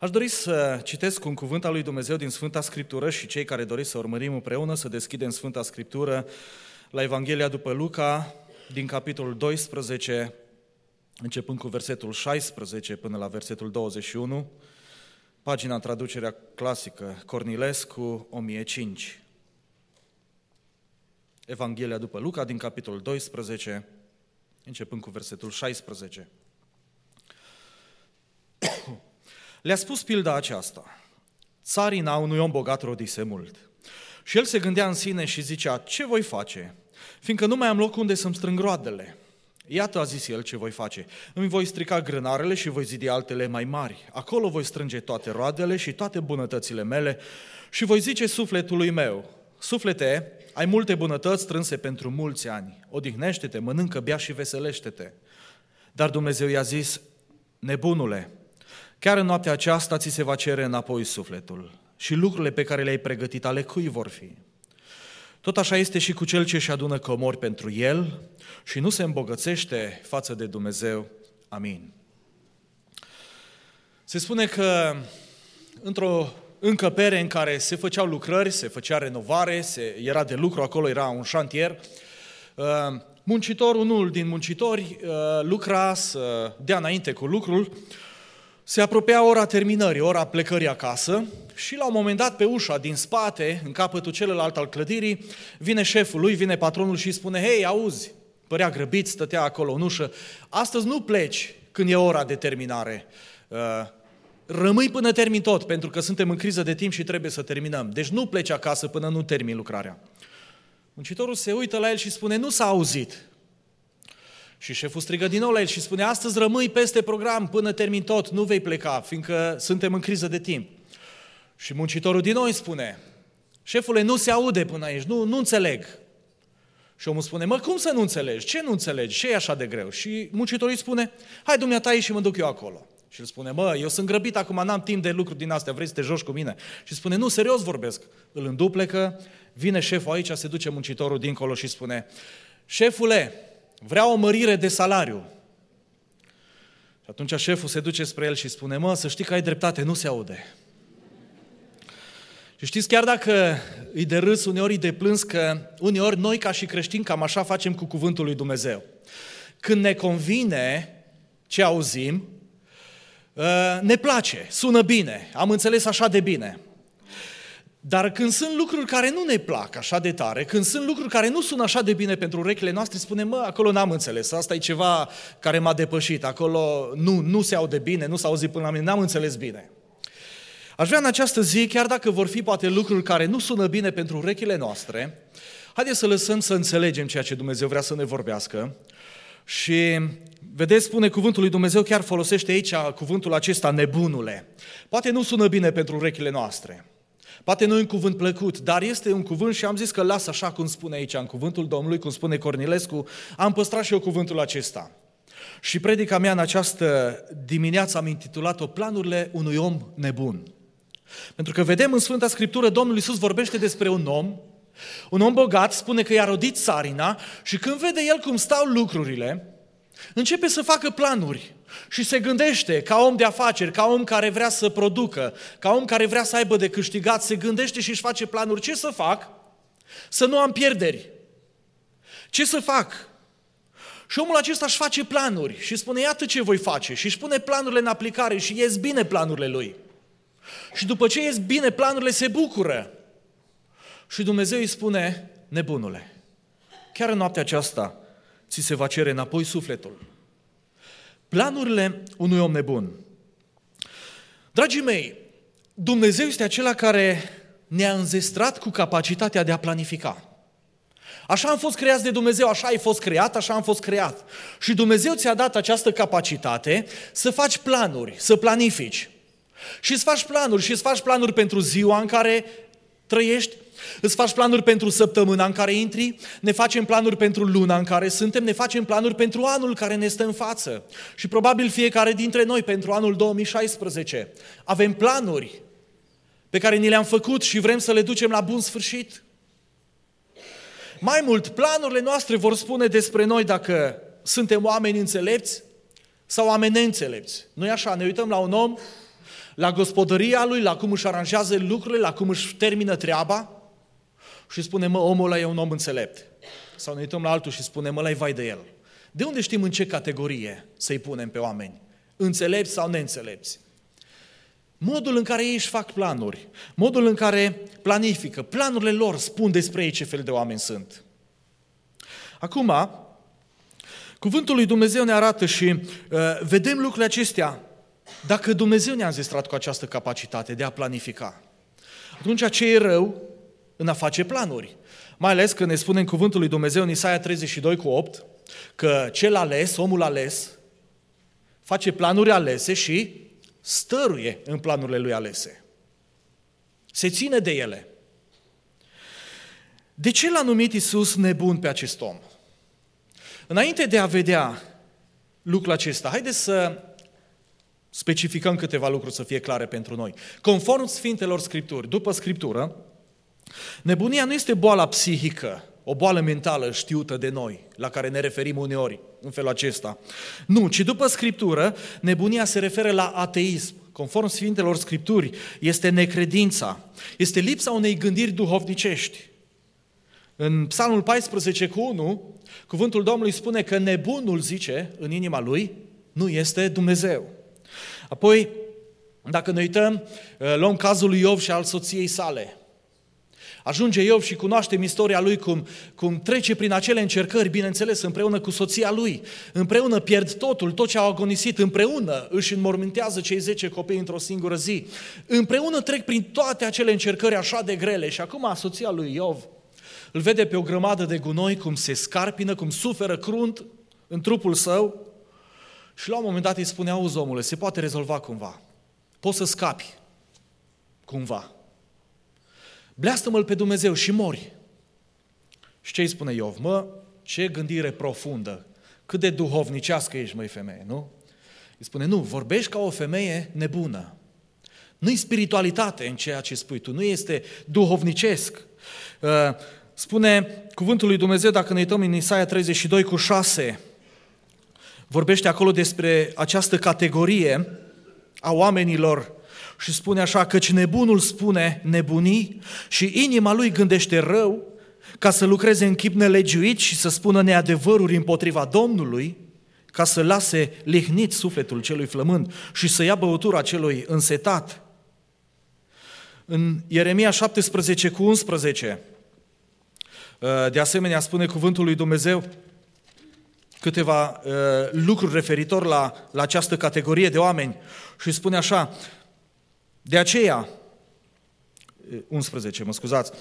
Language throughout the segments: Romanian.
Aș dori să citesc un cuvânt al lui Dumnezeu din Sfânta Scriptură și cei care doriți să urmărim împreună, să deschidem Sfânta Scriptură la Evanghelia după Luca, din capitolul 12, începând cu versetul 16 până la versetul 21, pagina în traducerea clasică Cornilescu, 1005. Evanghelia după Luca, din capitolul 12, începând cu versetul 16. Le-a spus pilda aceasta: țarina unui om bogat rodise mult. Și el se gândea în sine și zicea: ce voi face? Fiindcă nu mai am loc unde să-mi strâng roadele. Iată, a zis el, ce voi face. Îmi voi strica grânarele și voi zidi altele mai mari. Acolo voi strânge toate roadele și toate bunătățile mele și voi zice sufletului meu: suflete, ai multe bunătăți strânse pentru mulți ani. Odihnește-te, mănâncă, bea și veselește-te. Dar Dumnezeu i-a zis: nebunule, chiar în noaptea aceasta ți se va cere înapoi sufletul și lucrurile pe care le-ai pregătit ale cui vor fi? Tot așa este și cu cel ce își adună comori pentru el și nu se îmbogățește față de Dumnezeu. Amin. Se spune că într-o încăpere în care se făceau lucrări, se făcea renovare, era de lucru, acolo era un șantier, unul din muncitori lucra să dea înainte cu lucrul. Se apropia ora terminării, ora plecării acasă și la un moment dat pe ușa din spate, în capătul celălalt al clădirii, vine șeful lui, vine patronul și îi spune: hei, auzi, părea grăbit, stătea acolo în ușă, astăzi nu pleci când e ora de terminare, rămâi până termin tot, pentru că suntem în criză de timp și trebuie să terminăm, deci nu pleci acasă până nu termin lucrarea. Muncitorul se uită la el și spune: nu s-a auzit. Și șeful strigă din nou la el și spune: astăzi rămâi peste program până termin tot, nu vei pleca, fiindcă suntem în criză de timp. Și muncitorul din nou îi spune: șefule, nu se aude până aici, nu înțeleg. Și omul spune: mă, cum să nu înțelegi? Ce nu înțelegi? Ce e așa de greu? Și muncitorul îi spune: hai, dumneata, ieși și mă duc eu acolo. Și îl spune: mă, eu sunt grăbit acum, n-am timp de lucruri din astea, vrei să te joci cu mine? Și spune: nu, serios vorbesc. Îl înduplecă, vine șeful aici, se duce muncitorul dincolo și spune: șefule, vreau o mărire de salariu. Și atunci șeful se duce spre el și spune: mă, să știi că ai dreptate, nu se aude. Și știți, chiar dacă îi de râs, uneori îi de plâns, că uneori noi ca și creștini cam așa facem cu cuvântul lui Dumnezeu. Când ne convine ce auzim, ne place, sună bine, am înțeles așa de bine. Dar când sunt lucruri care nu ne plac așa de tare, când sunt lucruri care nu sună așa de bine pentru urechile noastre, spunem: mă, acolo n-am înțeles, asta e ceva care m-a depășit, acolo nu se aude bine, nu s-a auzit până la mine, n-am înțeles bine. Aș vrea în această zi, chiar dacă vor fi poate lucruri care nu sună bine pentru urechile noastre, haideți să lăsăm să înțelegem ceea ce Dumnezeu vrea să ne vorbească. Și vedeți, spune cuvântul lui Dumnezeu, chiar folosește aici cuvântul acesta, nebunule. Poate nu sună bine pentru urechile noastre. Poate nu e un cuvânt plăcut, dar este un cuvânt și am zis că las așa cum spune aici, în cuvântul Domnului, cum spune Cornilescu, am păstrat și eu cuvântul acesta. Și predica mea în această dimineață am intitulat-o: planurile unui om nebun. Pentru că vedem în Sfânta Scriptură, Domnul Iisus vorbește despre un om bogat, spune că i-a rodit țarina și când vede el cum stau lucrurile, începe să facă planuri. Și se gândește, ca om de afaceri, ca om care vrea să producă, ca om care vrea să aibă de câștigat, se gândește și își face planuri. Ce să fac? Să nu am pierderi. Ce să fac? Și omul acesta își face planuri și spune: iată ce voi face. Și își pune planurile în aplicare și ies bine planurile lui. Și după ce ies bine planurile, se bucură. Și Dumnezeu îi spune: nebunule, chiar în noaptea aceasta ți se va cere înapoi sufletul. Planurile unui om nebun. Dragii mei, Dumnezeu este acela care ne-a înzestrat cu capacitatea de a planifica. Așa am fost creați de Dumnezeu, așa ai fost creat, așa am fost creat. Și Dumnezeu ți-a dat această capacitate să faci planuri, să planifici. Și îți faci planuri pentru ziua în care trăiești, îți faci planuri pentru săptămâna în care intri, ne facem planuri pentru luna în care suntem, ne facem planuri pentru anul care ne stă în față. Și probabil fiecare dintre noi pentru anul 2016 avem planuri pe care ni le-am făcut și vrem să le ducem la bun sfârșit. Mai mult, planurile noastre vor spune despre noi dacă suntem oameni înțelepți sau oameni neînțelepți. Nu-i așa? Ne uităm la un om, la gospodăria lui, la cum își aranjează lucrurile, la cum își termină treaba și spune, omul ăla e un om înțelept. Sau ne uităm la altul și spunem, ăla-i vai de el. De unde știm în ce categorie să-i punem pe oameni? Înțelepți sau neînțelepți? Modul în care ei își fac planuri, modul în care planifică, planurile lor spun despre ei ce fel de oameni sunt. Acum, cuvântul lui Dumnezeu ne arată și vedem lucrurile acestea. Dacă Dumnezeu ne-a înzestrat cu această capacitate de a planifica, atunci ce e rău în a face planuri? Mai ales când ne spune în cuvântul lui Dumnezeu în Isaia 32:8 că cel ales, omul ales, face planuri alese și stăruie în planurile lui alese. Se ține de ele. De ce l-a numit Iisus nebun pe acest om? Înainte de a vedea lucrul acesta, haideți să specificăm câteva lucruri să fie clare pentru noi. Conform Sfintelor Scripturi, după Scriptură, nebunia nu este boala psihică, o boală mentală știută de noi, la care ne referim uneori în felul acesta. Nu, ci după Scriptură, nebunia se referă la ateism. Conform Sfintelor Scripturi, este necredința, este lipsa unei gândiri duhovnicești. În Psalmul 14:1, cuvântul Domnului spune că nebunul, zice, în inima lui, nu este Dumnezeu. Apoi, dacă ne uităm, luăm cazul lui Iov și al soției sale. Ajunge Iov și cunoaștem istoria lui cum trece prin acele încercări, bineînțeles, împreună cu soția lui. Împreună pierd totul, tot ce au agonisit, împreună își înmormântează cei 10 copii într-o singură zi. Împreună trec prin toate acele încercări așa de grele și acum soția lui Iov îl vede pe o grămadă de gunoi, cum se scarpină, cum suferă crunt în trupul său și la un moment dat îi spune, auzi omule, se poate rezolva cumva, poți să scapi cumva. Bleastă-mă-l pe Dumnezeu și mori. Și ce îi spune Iov? Ce gândire profundă, cât de duhovnicească ești, măi femeie, nu? Îi spune, nu, vorbești ca o femeie nebună. Nu-i spiritualitate în ceea ce spui tu, nu este duhovnicesc. Spune cuvântul lui Dumnezeu, dacă ne uităm în Isaia 32:6, vorbește acolo despre această categorie a oamenilor și spune așa, căci nebunul spune nebunii și inima lui gândește rău ca să lucreze în chip nelegiuit și să spună neadevăruri împotriva Domnului, ca să lase lihnit sufletul celui flămând și să ia băutura celui însetat. În Ieremia 17:11, de asemenea spune cuvântul lui Dumnezeu câteva lucruri referitor la această categorie de oameni și spune așa, de aceea, 11, mă scuzați,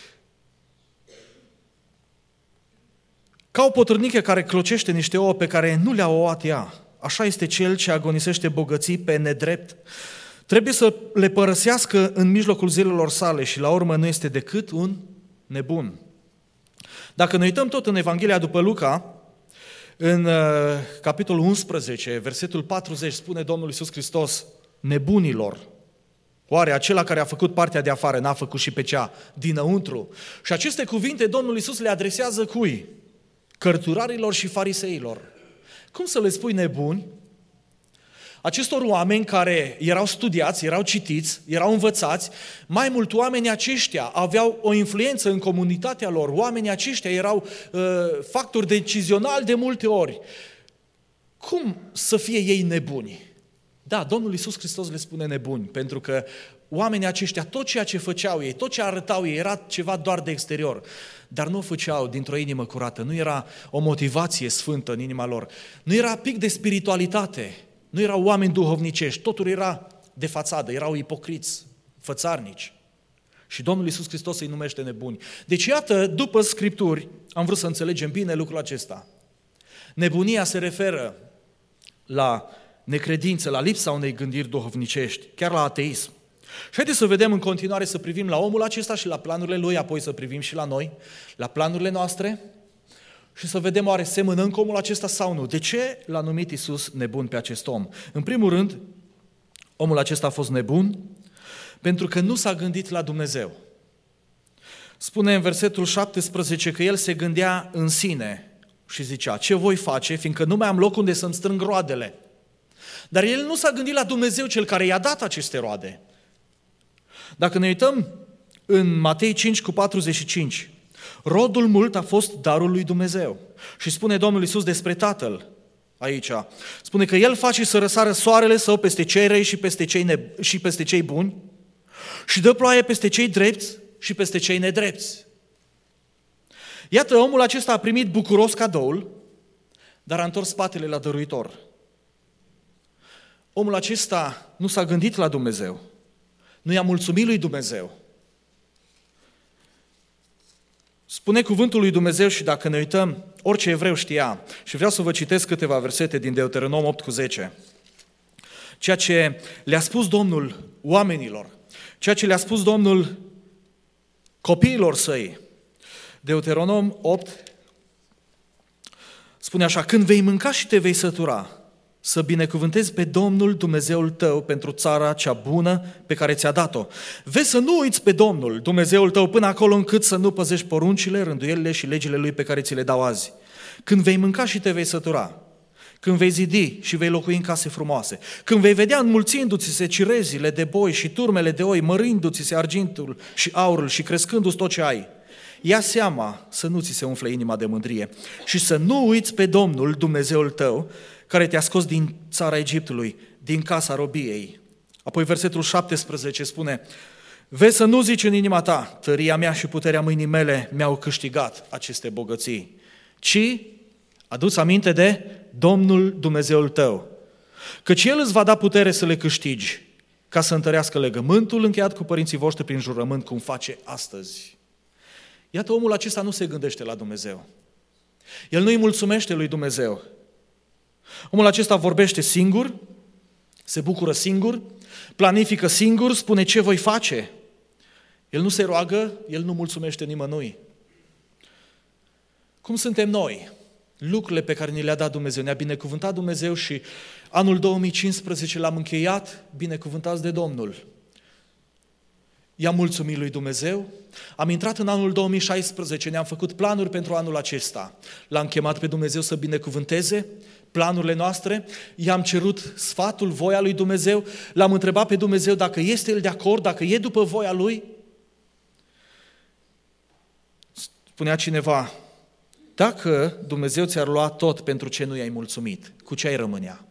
ca o potârnică care clocește niște ouă pe care nu le-a ouat ea, așa este cel ce agonisește bogății pe nedrept. Trebuie să le părăsească în mijlocul zilelor sale și la urmă nu este decât un nebun. Dacă ne uităm tot în Evanghelia după Luca, în capitolul 11, versetul 40, spune Domnul Iisus Hristos, nebunilor, oare acela care a făcut partea de afară n-a făcut și pe cea dinăuntru? Și aceste cuvinte Domnul Iisus le adresează cui? Cărturarilor și fariseilor. Cum să le spui nebuni? Acestor oameni care erau studiați, erau citiți, erau învățați, mai mult oamenii aceștia aveau o influență în comunitatea lor, oamenii aceștia erau factori decizionali de multe ori. Cum să fie ei nebuni? Da, Domnul Iisus Hristos le spune nebuni, pentru că oamenii aceștia, tot ceea ce făceau ei, tot ce arătau ei, era ceva doar de exterior, dar nu o făceau dintr-o inimă curată, nu era o motivație sfântă în inima lor, nu era pic de spiritualitate, nu erau oameni duhovnicești, totul era de fațadă, erau ipocriți, fățarnici. Și Domnul Iisus Hristos îi numește nebuni. Deci iată, după Scripturi, am vrut să înțelegem bine lucrul acesta. Nebunia se referă la necredință, la lipsa unei gândiri duhovnicești, chiar la ateism. Și haideți să vedem în continuare, să privim la omul acesta și la planurile lui, apoi să privim și la noi, la planurile noastre și să vedem oare semănăm cu omul acesta sau nu. De ce l-a numit Iisus nebun pe acest om? În primul rând, omul acesta a fost nebun pentru că nu s-a gândit la Dumnezeu. Spune în versetul 17 că el se gândea în sine și zicea, ce voi face, fiindcă nu mai am loc unde să-mi strâng roadele. Dar el nu s-a gândit la Dumnezeu, cel care i-a dat aceste roade. Dacă ne uităm în Matei 5:45, rodul mult a fost darul lui Dumnezeu. Și spune Domnul Iisus despre Tatăl aici. Spune că El face să răsară soarele său peste cei răi și peste cei buni și dă ploaie peste cei drepți și peste cei nedrepți. Iată, omul acesta a primit bucuros cadoul, dar a întors spatele la dăruitor. Omul acesta nu s-a gândit la Dumnezeu, nu i-a mulțumit lui Dumnezeu. Spune cuvântul lui Dumnezeu și dacă ne uităm, orice evreu știa, și vreau să vă citesc câteva versete din Deuteronom 8:10. Ceea ce le-a spus Domnul oamenilor, ceea ce le-a spus Domnul copiilor săi. Deuteronom 8 spune așa: când vei mânca și te vei sătura, să binecuvântezi pe Domnul Dumnezeul tău pentru țara cea bună pe care ți-a dat-o. Vezi să nu uiți pe Domnul Dumnezeul tău până acolo încât să nu păzești poruncile, rânduielile și legile Lui pe care ți le dau azi. Când vei mânca și te vei sătura, când vei zidi și vei locui în case frumoase, când vei vedea înmulțindu-ți-se cirezile de boi și turmele de oi, mărindu-ți-se argintul și aurul și crescându-ți tot ce ai, ia seama să nu ți se umfle inima de mândrie și să nu uiți pe Domnul Dumnezeul tău, care te-a scos din țara Egiptului, din casa robiei. Apoi versetul 17 spune: vezi să nu zici în inima ta, tăria mea și puterea mâinii mele mi-au câștigat aceste bogății, ci adu-ți aminte de Domnul Dumnezeul tău, căci El îți va da putere să le câștigi, ca să întărească legământul încheiat cu părinții voștri prin jurământ, cum face astăzi. Iată, omul acesta nu se gândește la Dumnezeu. El nu îi mulțumește lui Dumnezeu. Omul acesta vorbește singur, se bucură singur, planifică singur, spune ce voi face. El nu se roagă, el nu mulțumește nimănui. Cum suntem noi? Lucrurile pe care ni le-a dat Dumnezeu, ne-a binecuvântat Dumnezeu și anul 2015 l-am încheiat, binecuvântați de Domnul. I-am mulțumit lui Dumnezeu, am intrat în anul 2016, ne-am făcut planuri pentru anul acesta. L-am chemat pe Dumnezeu să binecuvânteze planurile noastre, i-am cerut sfatul, voia lui Dumnezeu, l-am întrebat pe Dumnezeu dacă este El de acord, dacă e după voia Lui. Spunea cineva, dacă Dumnezeu ți-ar lua tot pentru ce nu i-ai mulțumit, cu ce ai rămânea?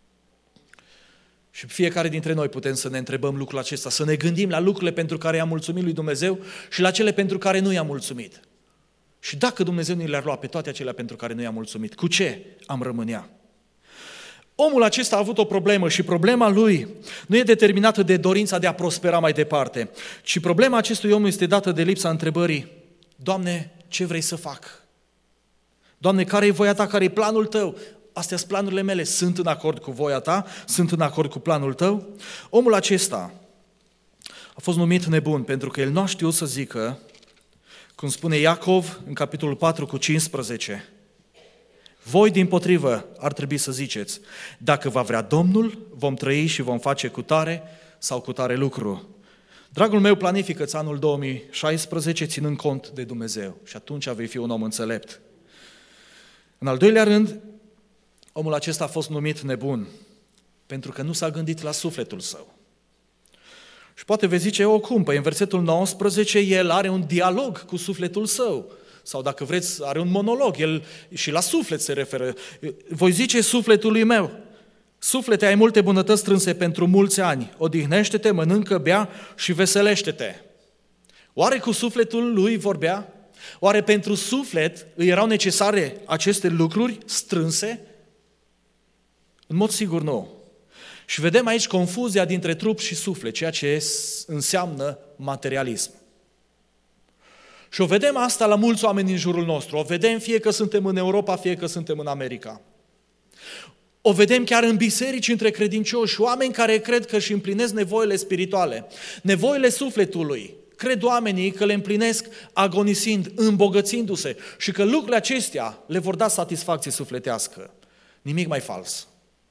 Și fiecare dintre noi putem să ne întrebăm lucrul acesta, să ne gândim la lucrurile pentru care i-am mulțumit lui Dumnezeu și la cele pentru care nu i-am mulțumit. Și dacă Dumnezeu ni le-ar lua pe toate acelea pentru care nu i-am mulțumit, cu ce am rămânea? Omul acesta a avut o problemă și problema lui nu e determinată de dorința de a prospera mai departe, ci problema acestui om este dată de lipsa întrebării: Doamne, ce vrei să fac? Doamne, care e voia Ta, care e planul Tău? Astea sunt planurile mele, sunt în acord cu voia Ta, sunt în acord cu planul Tău? Omul acesta a fost numit nebun pentru că el nu a știut să zică, cum spune Iacov în capitolul 4:15, voi dimpotrivă ar trebui să ziceți, dacă va vrea Domnul, vom trăi și vom face cutare sau cutare lucru. Dragul meu, planifică-ți anul 2016 ținând cont de Dumnezeu și atunci vei fi un om înțelept. În al doilea rând, omul acesta a fost numit nebun pentru că nu s-a gândit la sufletul său. Și poate vei zice, cum? Păi în versetul 19 el are un dialog cu sufletul său. Sau dacă vreți, are un monolog, el și la suflet se referă. Voi zice sufletului meu, suflete, ai multe bunătăți strânse pentru mulți ani, odihnește-te, mănâncă, bea și veselește-te. Oare cu sufletul lui vorbea? Oare pentru suflet îi erau necesare aceste lucruri strânse? În mod sigur nu. Și vedem aici confuzia dintre trup și suflet, ceea ce înseamnă materialism. Și o vedem asta la mulți oameni în jurul nostru. O vedem fie că suntem în Europa, fie că suntem în America. O vedem chiar în biserici între credincioși, oameni care cred că își împlinesc nevoile spirituale, nevoile sufletului. Cred oamenii că le împlinesc agonisind, îmbogățindu-se și că lucrurile acestea le vor da satisfacție sufletească. Nimic mai fals.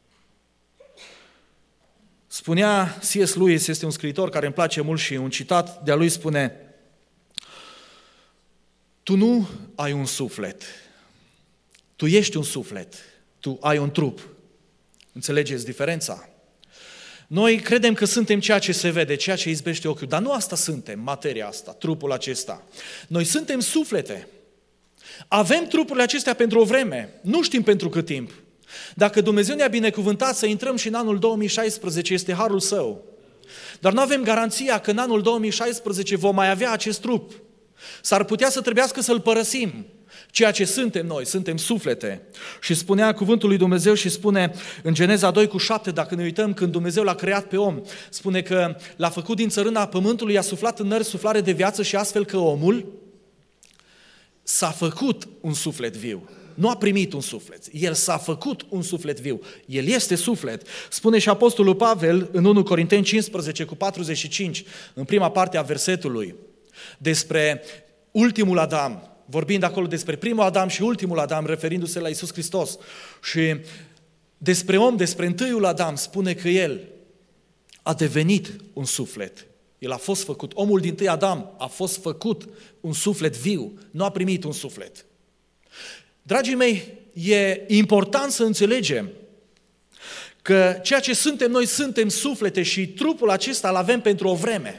Spunea C.S. Lewis, este un scriitor care îmi place mult și un citat de-a lui spune: tu nu ai un suflet, tu ești un suflet, tu ai un trup. Înțelegeți diferența? Noi credem că suntem ceea ce se vede, ceea ce izbește ochiul, dar nu asta suntem, materia asta, trupul acesta. Noi suntem suflete. Avem trupurile acestea pentru o vreme, nu știm pentru cât timp. Dacă Dumnezeu ne-a binecuvântat să intrăm și în anul 2016, este harul Său. Dar nu avem garanția că în anul 2016 vom mai avea acest trup. S-ar putea să trebuiască să-l părăsim. Ceea ce suntem noi, suntem suflete. Și spunea cuvântul lui Dumnezeu și spune în Geneza 2:7, dacă ne uităm, când Dumnezeu l-a creat pe om, spune că l-a făcut din țărâna pământului, i-a suflat în nări suflare de viață și astfel că omul s-a făcut un suflet viu. Nu a primit un suflet, el s-a făcut un suflet viu. El este suflet. Spune și Apostolul Pavel în 1 Corinteni 15:45, în prima parte a versetului, despre ultimul Adam, vorbind acolo despre primul Adam și ultimul Adam, referindu-se la Iisus Hristos. Și despre om, despre întâiul Adam, spune că el a devenit un suflet. El a fost făcut, omul din tâi Adam a fost făcut un suflet viu, nu a primit un suflet. Dragii mei, e important să înțelegem că ceea ce suntem noi suntem suflete și trupul acesta îl avem pentru o vreme.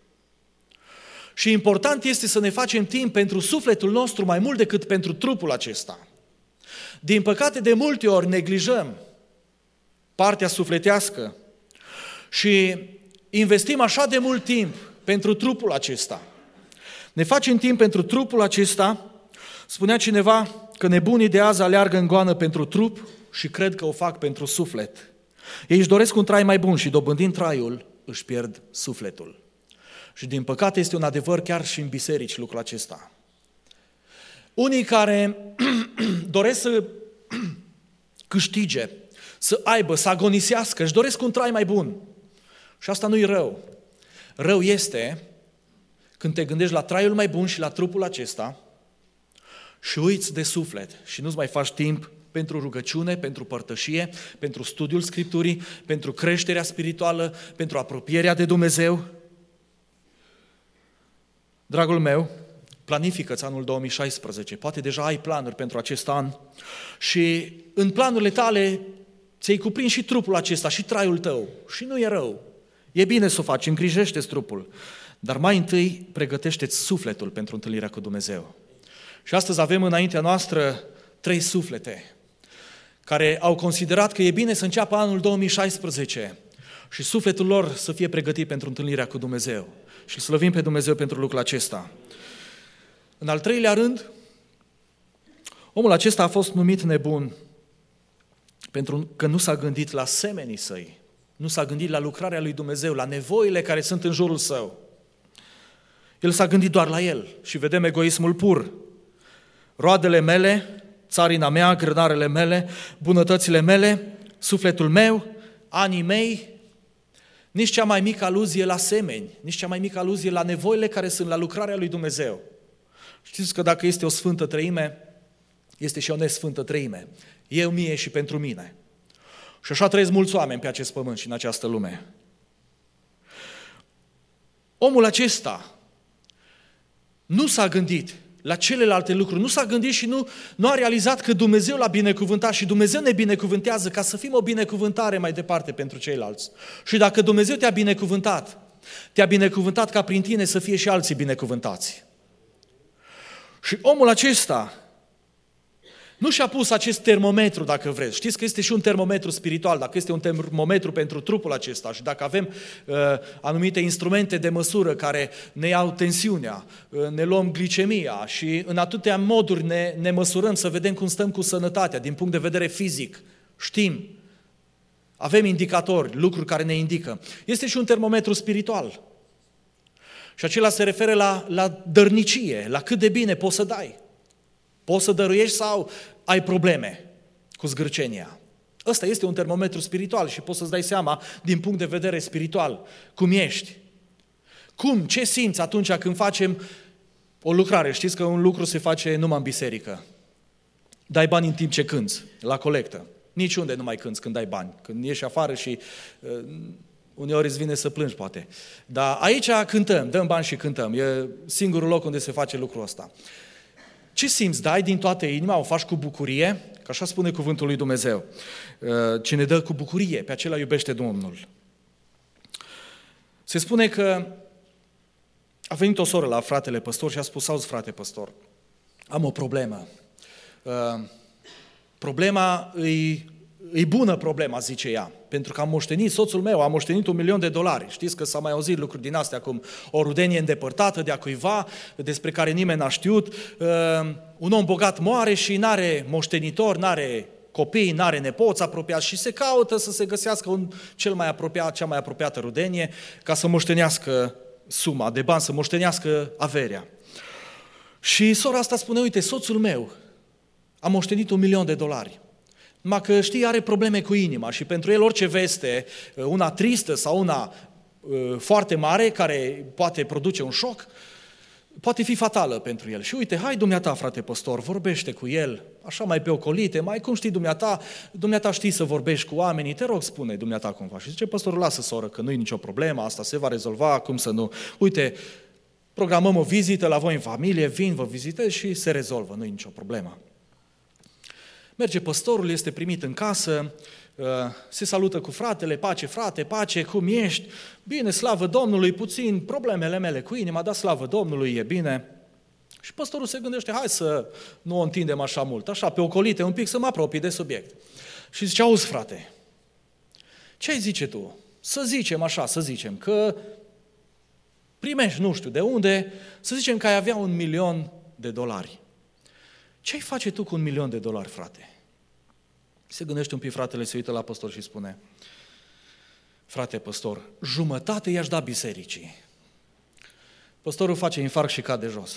Și important este să ne facem timp pentru sufletul nostru mai mult decât pentru trupul acesta. Din păcate, de multe ori neglijăm partea sufletească și investim așa de mult timp pentru trupul acesta. Ne facem timp pentru trupul acesta. Spunea cineva că nebunii de azi aleargă în goană pentru trup și cred că o fac pentru suflet. Ei își doresc un trai mai bun și dobândind traiul își pierd sufletul. Și din păcate este un adevăr chiar și în biserici lucrul acesta. Unii care doresc să câștige, să aibă, să agonisească, își doresc un trai mai bun. Și asta nu-i rău. Rău este când te gândești la traiul mai bun și la trupul acesta și uiți de suflet și nu-ți mai faci timp pentru rugăciune, pentru părtășie, pentru studiul Scripturii, pentru creșterea spirituală, pentru apropierea de Dumnezeu. Dragul meu, planifică-ți anul 2016, poate deja ai planuri pentru acest an și în planurile tale ți-ai cuprins și trupul acesta și traiul tău și nu e rău. E bine să o faci, îngrijește-ți trupul, dar mai întâi pregătește-ți sufletul pentru întâlnirea cu Dumnezeu. Și astăzi avem înaintea noastră 3 suflete care au considerat că e bine să înceapă anul 2016 și sufletul lor să fie pregătit pentru întâlnirea cu Dumnezeu. Și îl slăvim pe Dumnezeu pentru lucrul acesta. În al 3-lea rând, omul acesta a fost numit nebun pentru că nu s-a gândit la semenii săi, nu s-a gândit la lucrarea lui Dumnezeu, la nevoile care sunt în jurul său. El s-a gândit doar la el și vedem egoismul pur. Roadele mele, țarina mea, grădarele mele, bunătățile mele, sufletul meu, anii mei, nici cea mai mică aluzie la semeni, nici cea mai mică aluzie la nevoile care sunt la lucrarea lui Dumnezeu. Știți că dacă este o sfântă treime, este și o nesfântă treime. Eu, mie și pentru mine. Și așa trăiesc mulți oameni pe acest pământ și în această lume. Omul acesta nu s-a gândit la celelalte lucruri, nu s-a gândit și nu a realizat că Dumnezeu l-a binecuvântat și Dumnezeu ne binecuvântează ca să fim o binecuvântare mai departe pentru ceilalți. Și dacă Dumnezeu te-a binecuvântat ca prin tine să fie și alții binecuvântați. Și omul acesta nu și-a pus acest termometru, dacă vreți. Știți că este și un termometru spiritual, dacă este un termometru pentru trupul acesta și dacă avem anumite instrumente de măsură care ne iau tensiunea, ne luăm glicemia și în atâtea moduri ne măsurăm să vedem cum stăm cu sănătatea, din punct de vedere fizic, știm, avem indicatori, lucruri care ne indică. Este și un termometru spiritual. Și acela se referă la dărnicie, la cât de bine poți să dai. Poți să dăruiești sau ai probleme cu zgârcenia. Ăsta este un termometru spiritual și poți să-ți dai seama din punct de vedere spiritual cum ești. Ce simți atunci când facem o lucrare? Știți că un lucru se face numai în biserică. Dai bani în timp ce cânți, la colectă. Niciunde nu mai cânți când dai bani. Când ieși afară și uneori îți vine să plângi, poate. Dar aici cântăm, dăm bani și cântăm. E singurul loc unde se face lucrul ăsta. Ce simți? Dai din toată inima, o faci cu bucurie? Că așa spune cuvântul lui Dumnezeu. Cine dă cu bucurie, pe acela iubește Domnul. Se spune că a venit o soră la fratele păstor și a spus: auzi, frate păstor, am o problemă. Problema e bună problema, zice ea, pentru că am moștenit, soțul meu a moștenit $1.000.000. Știți că s-a mai auzit lucruri din astea, cum o rudenie îndepărtată de a cuiva, despre care nimeni n-a știut. Un om bogat moare și n-are moștenitor, n-are copii, n-are nepoți apropiați și se caută să se găsească cea mai apropiată rudenie ca să moștenească suma de bani, să moștenească averea. Și sora asta spune: uite, soțul meu a moștenit $1.000.000. Numai că, știi, are probleme cu inima și pentru el orice veste, una tristă sau una foarte mare, care poate produce un șoc, poate fi fatală pentru el. Și uite, hai dumneata, frate păstor, vorbește cu el, așa mai pe ocolite, mai cum știi dumneata știi să vorbești cu oamenii, te rog, spune dumneata cumva. Și zice păstorul: lasă, soră, că nu-i nicio problemă, asta se va rezolva, cum să nu. Uite, programăm o vizită la voi în familie, vin, vă vizitez și se rezolvă, nu-i nicio problemă. Merge păstorul, este primit în casă, se salută cu fratele: pace, frate, pace, cum ești? Bine, slavă Domnului, puțin problemele mele cu inima, dar slavă Domnului, e bine. Și păstorul se gândește: hai să nu o întindem așa mult, așa pe ocolite un pic, să mă apropii de subiect. Și zice: auzi, frate, ce-ai zice tu? Să zicem că primești nu știu de unde, să zicem că ai avea $1.000.000. Ce-ai face tu cu $1.000.000, frate? Se gândește un pic fratele, se uită la păstor și spune: frate păstor, jumătate i-aș da bisericii. Păstorul face infarct și cade jos.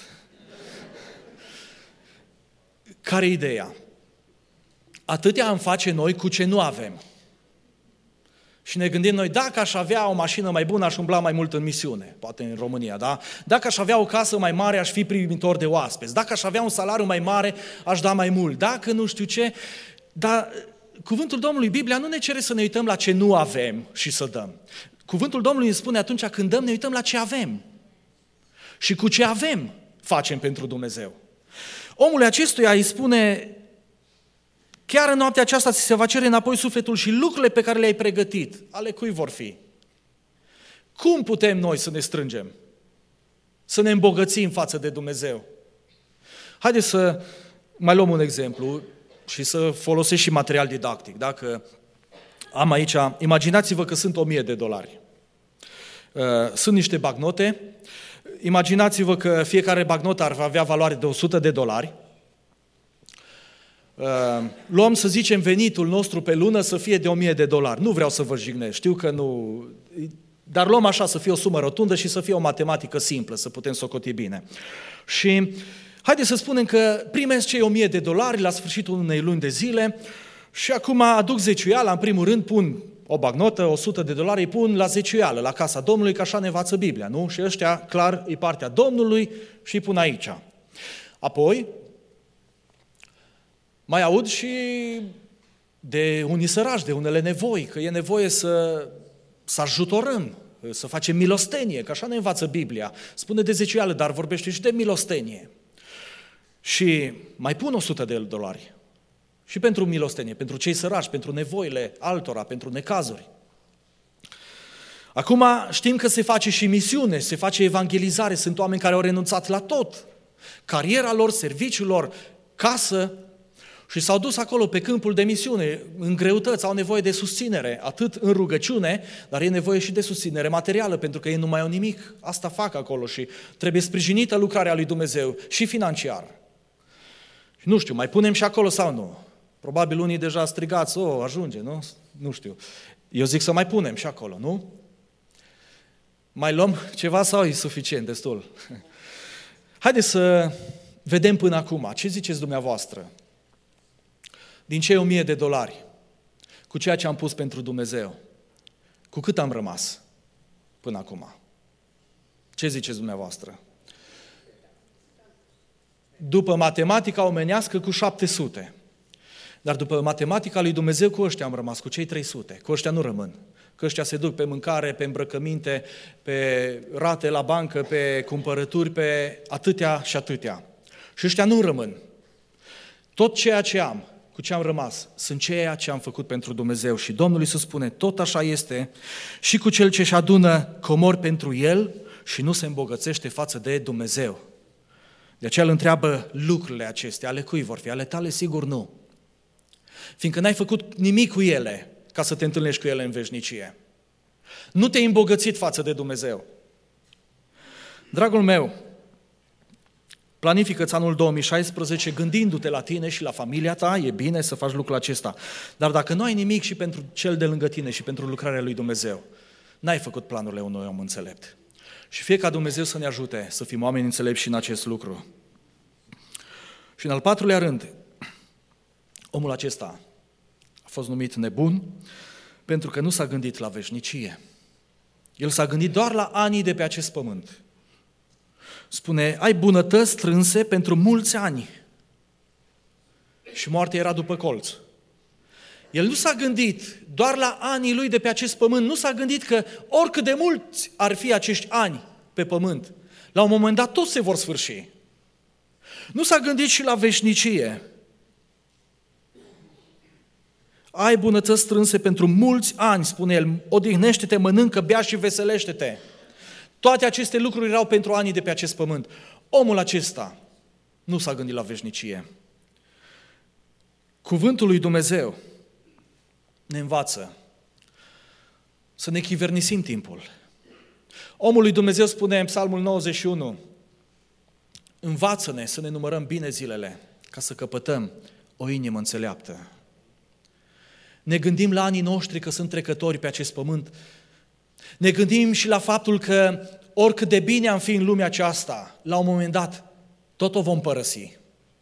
Care-i ideea? Atâtea am face noi cu ce nu avem. Și ne gândim noi: dacă aș avea o mașină mai bună, aș umbla mai mult în misiune, poate în România, da? Dacă aș avea o casă mai mare, aș fi primitor de oaspeți. Dacă aș avea un salariu mai mare, aș da mai mult. Dacă nu știu ce, dar cuvântul Domnului, Biblia, nu ne cere să ne uităm la ce nu avem și să dăm. Cuvântul Domnului ne spune: atunci când dăm, ne uităm la ce avem. Și cu ce avem facem pentru Dumnezeu. Omul acestuia îi spune: chiar în noaptea aceasta ți se va cere înapoi sufletul și lucrurile pe care le-ai pregătit, ale cui vor fi? Cum putem noi să ne strângem? Să ne îmbogățim față de Dumnezeu? Haideți să mai luăm un exemplu și să folosesc și material didactic. Dacă am aici, imaginați-vă că sunt $1.000. Sunt niște bagnote. Imaginați-vă că fiecare bagnotă ar avea valoare de $100. Luăm, să zicem, venitul nostru pe lună să fie de $1.000. Nu vreau să vă jignesc, știu că nu... Dar luăm așa, să fie o sumă rotundă și să fie o matematică simplă, să putem socoti bine. Și haideți să spunem că primesc cei $1.000 la sfârșitul unei luni de zile și acum aduc zeciuiala, în primul rând pun o bagnotă, $100, îi pun la zeciuială, la casa Domnului, că așa ne învață Biblia, nu? Și ăștia, clar, e partea Domnului și îi pun aici. Apoi, mai aud și de unii săraci, de unele nevoi, că e nevoie să ajutorăm, să facem milostenie, că așa ne învață Biblia. Spune de zeciuială, dar vorbește și de milostenie. Și mai pun $100 și pentru milostenie, pentru cei săraci, pentru nevoile altora, pentru necazuri. Acum știm că se face și misiune, se face evangelizare, sunt oameni care au renunțat la tot, cariera lor, serviciul lor, casă, și s-au dus acolo pe câmpul de misiune, în greutăți, au nevoie de susținere, atât în rugăciune, dar e nevoie și de susținere materială, pentru că ei nu mai au nimic, asta fac acolo și trebuie sprijinită lucrarea lui Dumnezeu și financiar. Și nu știu, mai punem și acolo sau nu? Probabil unii deja strigați: ajunge, nu? Nu știu. Eu zic să mai punem și acolo, nu? Mai luăm ceva sau e suficient, destul? Haideți să vedem până acum. Ce ziceți dumneavoastră? Din cei $1.000, cu ceea ce am pus pentru Dumnezeu, cu cât am rămas până acum? Ce ziceți dumneavoastră? După matematica omenească, cu 700. Dar după matematica lui Dumnezeu, cu ăștia am rămas, cu cei 300. Cu ăștia nu rămân. Că ăștia se duc pe mâncare, pe îmbrăcăminte, pe rate la bancă, pe cumpărături, pe atâtea și atâtea. Și ăștia nu rămân. Tot ceea ce am, cu ce am rămas, sunt ceea ce am făcut pentru Dumnezeu. Și Domnul Iisus spune, tot așa este și cu cel ce-și adună comori pentru el și nu se îmbogățește față de Dumnezeu. De aceea îl întreabă lucrurile acestea, ale cui vor fi? Ale tale? Sigur nu. Fiindcă n-ai făcut nimic cu ele ca să te întâlnești cu ele în veșnicie. Nu te-ai îmbogățit față de Dumnezeu. Dragul meu, planifică-ți anul 2016 gândindu-te la tine și la familia ta, e bine să faci lucrul acesta. Dar dacă nu ai nimic și pentru cel de lângă tine și pentru lucrarea lui Dumnezeu, n-ai făcut planurile unui om înțelept. Și fie ca Dumnezeu să ne ajute să fim oameni înțelepți și în acest lucru. Și în al patrulea rând, omul acesta a fost numit nebun pentru că nu s-a gândit la veșnicie. El s-a gândit doar la anii de pe acest pământ. Spune, ai bunătăți strânse pentru mulți ani. Și moartea era după colț. El nu s-a gândit doar la anii lui de pe acest pământ, nu s-a gândit că oricât de mulți ar fi acești ani pe pământ, la un moment dat toți se vor sfârși. Nu s-a gândit și la veșnicie. Ai bunătăți strânse pentru mulți ani, spune el, odihnește-te, mănâncă, bea și veselește-te. Toate aceste lucruri erau pentru anii de pe acest pământ. Omul acesta nu s-a gândit la veșnicie. Cuvântul lui Dumnezeu ne învață să ne chivernisim timpul. Omul lui Dumnezeu spune în Psalmul 91, învață-ne să ne numărăm bine zilele, ca să căpătăm o inimă înțeleaptă. Ne gândim la anii noștri că sunt trecători pe acest pământ. Ne gândim și la faptul că oricât de bine am fi în lumea aceasta, la un moment dat, tot o vom părăsi.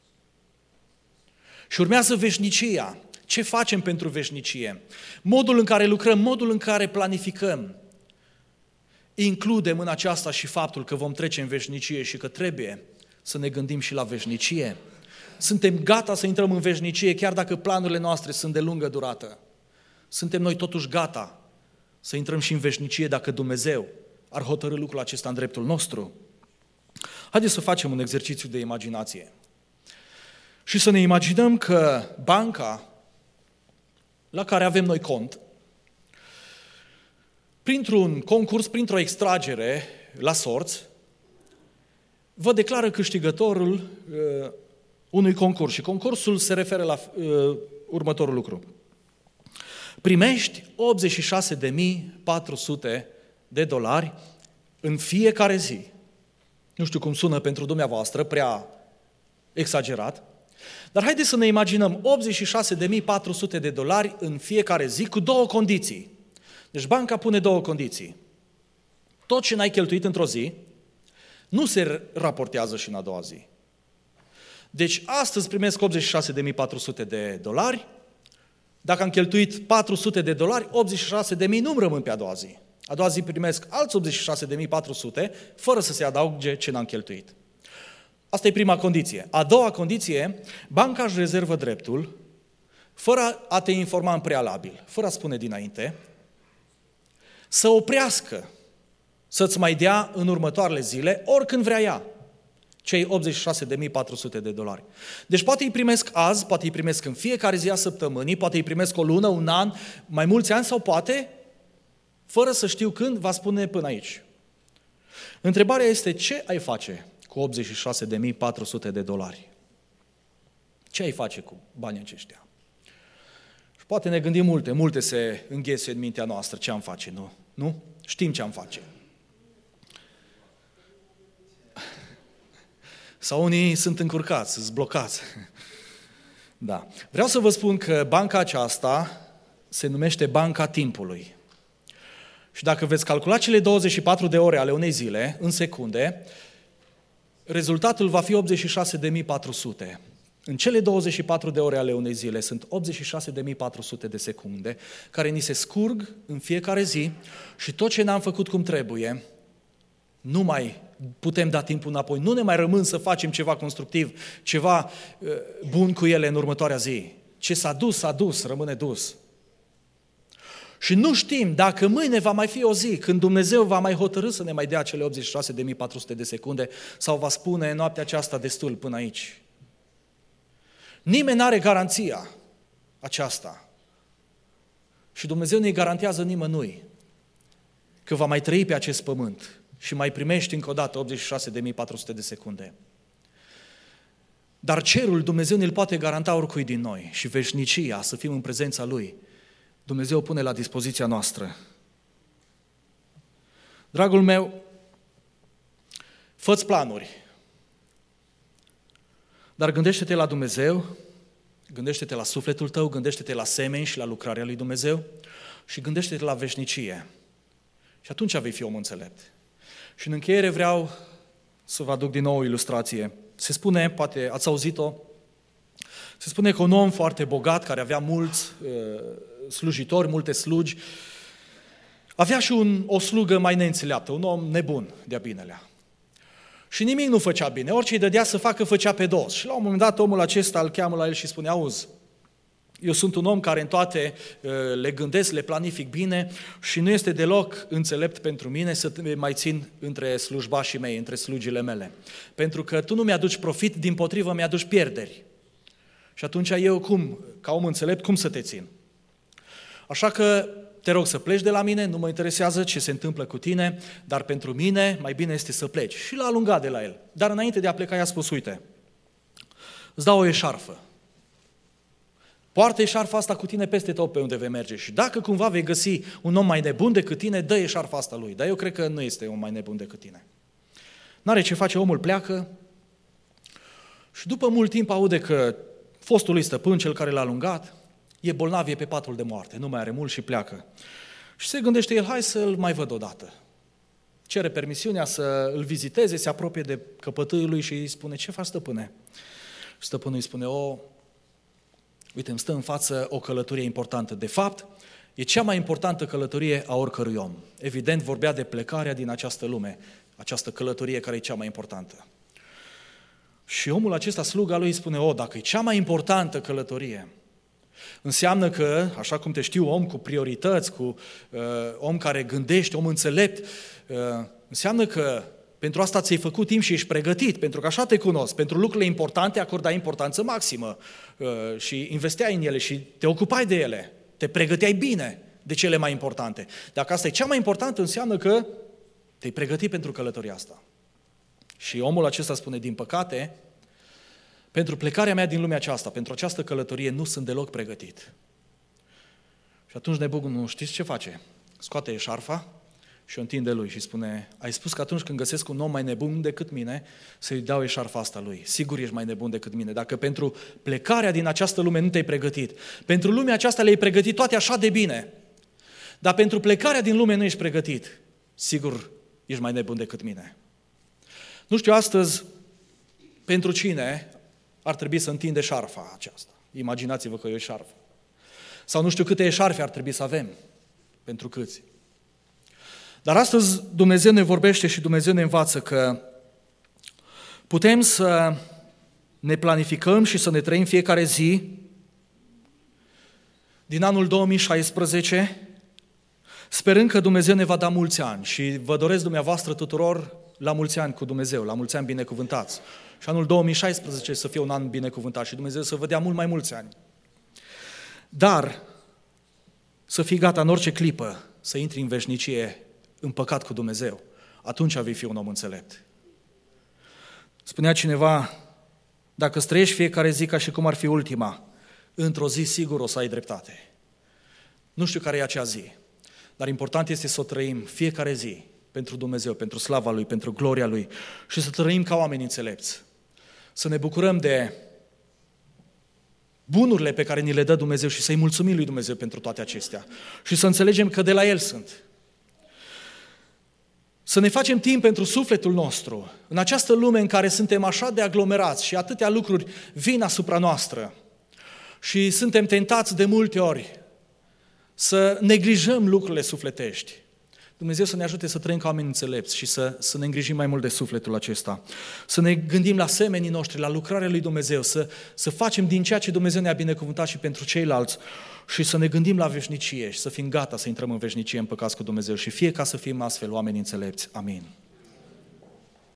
Și urmează veșnicia. Ce facem pentru veșnicie? Modul în care lucrăm, modul în care planificăm. Includem în aceasta și faptul că vom trece în veșnicie și că trebuie să ne gândim și la veșnicie. Suntem gata să intrăm în veșnicie, chiar dacă planurile noastre sunt de lungă durată. Suntem noi totuși gata să intrăm și în veșnicie dacă Dumnezeu ar hotărî lucrul acesta în dreptul nostru. Haideți să facem un exercițiu de imaginație. Și să ne imaginăm că banca la care avem noi cont, printr-un concurs, printr-o extragere la sorți, vă declară câștigătorul unui concurs. Și concursul se referă la următorul lucru. Primești $86.400 în fiecare zi. Nu știu cum sună pentru dumneavoastră, prea exagerat, dar haideți să ne imaginăm $86.400 în fiecare zi cu două condiții. Deci banca pune două condiții. Tot ce n-ai cheltuit într-o zi nu se raportează și în a doua zi. Deci astăzi primesc $86.400. Dacă am cheltuit $400, $86.000 nu-mi rămân pe a doua zi. A doua zi primesc alți $86.400 fără să se adauge ce n-am cheltuit. Asta e prima condiție. A doua condiție, banca își rezervă dreptul, fără a te informa în prealabil, fără a spune dinainte, să oprească, să-ți mai dea în următoarele zile, oricând vrea ea, cei $86.400. Deci poate îi primesc azi, poate îi primesc în fiecare zi a săptămânii, poate îi primesc o lună, un an, mai mulți ani sau poate, fără să știu când, va spune până aici. Întrebarea este, ce ai face cu $86.400? Ce ai face cu banii aceștia? Și poate ne gândim multe se înghesuie în mintea noastră, ce am face, nu? Nu? Știm ce am face. Sau unii sunt încurcați, sunt blocați. Da. Vreau să vă spun că banca aceasta se numește banca timpului. Și dacă veți calcula cele 24 de ore ale unei zile, în secunde, rezultatul va fi $86.400. În cele 24 de ore ale unei zile sunt $86.400 de secunde, care ni se scurg în fiecare zi și tot ce n-am făcut cum trebuie, nu mai putem da timpul înapoi, nu ne mai rămân să facem ceva constructiv, ceva bun cu ele în următoarea zi. Ce s-a dus, rămâne dus. Și nu știm dacă mâine va mai fi o zi când Dumnezeu va mai hotărî să ne mai dea cele 86.400 de secunde sau va spune noaptea aceasta destul până aici. Nimeni n-are garanția aceasta. Și Dumnezeu ne garantează nimănui că va mai trăi pe acest pământ și mai primești încă o dată 86.400 de secunde. Dar cerul Dumnezeu ne-l poate garanta oricui din noi și veșnicia, să fim în prezența Lui, Dumnezeu pune la dispoziția noastră. Dragul meu, fă-ți planuri, dar gândește-te la Dumnezeu, gândește-te la sufletul tău, gândește-te la semeni și la lucrarea lui Dumnezeu și gândește-te la veșnicie. Și atunci vei fi om înțelept. Și în încheiere vreau să vă aduc din nou o ilustrație. Se spune, poate ați auzit-o, se spune că un om foarte bogat, care avea mulți slujitori, multe slugi, avea și o slugă mai neînțeleaptă, un om nebun de-a binelea. Și nimic nu făcea bine, orice îi dădea să facă, făcea pe dos. Și la un moment dat omul acesta îl cheamă la el și spune, auzi, eu sunt un om care în toate le gândesc, le planific bine și nu este deloc înțelept pentru mine să te mai țin între slujbașii mei, între slugile mele. Pentru că tu nu mi-aduci profit, dimpotrivă mi-aduci pierderi. Și atunci eu ca om înțelept, cum să te țin? Așa că te rog să pleci de la mine, nu mă interesează ce se întâmplă cu tine, dar pentru mine mai bine este să pleci. Și l-a alungat de la el. Dar înainte de a pleca i-a spus, uite, îți dau o eșarfă. Poartă eșarfa asta cu tine peste tot pe unde vei merge și dacă cumva vei găsi un om mai nebun decât tine, dă eșarfa asta lui. Dar eu cred că nu este un mai nebun decât tine. N-are ce face, omul pleacă și după mult timp aude că fostul lui stăpân, cel care l-a alungat, e bolnav, e pe patul de moarte, nu mai are mult și pleacă. Și se gândește el, hai să-l mai văd odată. Cere permisiunea să îl viziteze, se apropie de căpătâiul lui și îi spune, ce faci, stăpâne? Și stăpânul îi spune, uite, îmi stă în față o călătorie importantă. De fapt, e cea mai importantă călătorie a oricărui om. Evident, vorbea de plecarea din această lume, această călătorie care e cea mai importantă. Și omul acesta, sluga lui, îi spune, dacă e cea mai importantă călătorie, înseamnă că, așa cum te știu, om cu priorități, om care gândește, om înțelept, înseamnă că pentru asta ți-ai făcut timp și ești pregătit, pentru că așa te cunosc. Pentru lucrurile importante acordai importanță maximă și investeai în ele și te ocupai de ele. Te pregăteai bine de cele mai importante. Dacă asta e cea mai importantă, înseamnă că te-ai pregătit pentru călătoria asta. Și omul acesta spune, din păcate, pentru plecarea mea din lumea aceasta, pentru această călătorie, nu sunt deloc pregătit. Și atunci nebunul, știți ce face? Scoate eșarfa și o întinde lui și spune, ai spus că atunci când găsesc un om mai nebun decât mine, să-i dau eșarfa asta lui. Sigur ești mai nebun decât mine. Dacă pentru plecarea din această lume nu te-ai pregătit, pentru lumea aceasta le-ai pregătit toate așa de bine, dar pentru plecarea din lume nu ești pregătit, sigur ești mai nebun decât mine. Nu știu astăzi pentru cine ar trebui să întinde eșarfa aceasta. Imaginați-vă că e o eșarfă. Sau nu știu câte eșarfe ar trebui să avem. Pentru câți. Dar astăzi Dumnezeu ne vorbește și Dumnezeu ne învață că putem să ne planificăm și să ne trăim fiecare zi din anul 2016, sperând că Dumnezeu ne va da mulți ani. Și vă doresc dumneavoastră tuturor la mulți ani cu Dumnezeu, la mulți ani binecuvântați. Și anul 2016 să fie un an binecuvântat și Dumnezeu să vă dea mult mai mulți ani. Dar să fii gata în orice clipă să intri în veșnicie în păcat cu Dumnezeu. Atunci vei fi un om înțelept. Spunea cineva, dacă îți trăiești fiecare zi ca și cum ar fi ultima, într-o zi sigur o să ai dreptate. Nu știu care e acea zi, dar important este să o trăim fiecare zi pentru Dumnezeu, pentru slava Lui, pentru gloria Lui și să trăim ca oameni înțelepți. Să ne bucurăm de bunurile pe care ni le dă Dumnezeu și să-i mulțumim lui Dumnezeu pentru toate acestea. Și să înțelegem că de la El sunt. Să ne facem timp pentru sufletul nostru, în această lume în care suntem așa de aglomerați și atâtea lucruri vin asupra noastră și suntem tentați de multe ori să neglijăm lucrurile sufletești, Dumnezeu să ne ajute să trăim ca oameni înțelepți și să ne îngrijim mai mult de sufletul acesta. Să ne gândim la semenii noștri, la lucrarea lui Dumnezeu, să facem din ceea ce Dumnezeu ne-a binecuvântat și pentru ceilalți și să ne gândim la veșnicie și să fim gata să intrăm în veșnicie împăcați cu Dumnezeu și fie ca să fim astfel oameni înțelepți. Amin.